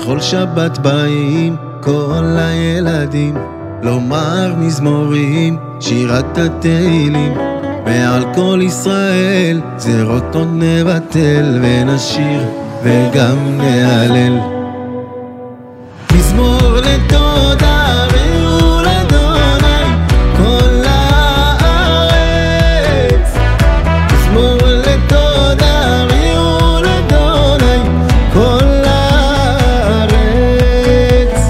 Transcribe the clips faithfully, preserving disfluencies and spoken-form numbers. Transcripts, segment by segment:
בכל שבת באים כל הילדים לומר מזמורים, שירת התהילים, מעל כל ישראל זרות עוד נבטל ונשיר וגם נהלל. מזמור לתודה ראו לאדוני כל הארץ, מזמור לתודה ראו לאדוני כל הארץ.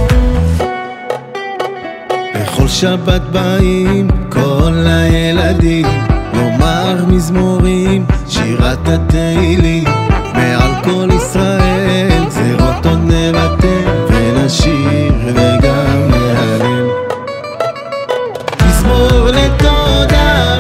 בכל שבת באים כל הילדים לומר מזמורים, שירת התהילים, מעל כל ישראל זרות עוד נבטל ונשיר וגם נהלל. מזמור לתודה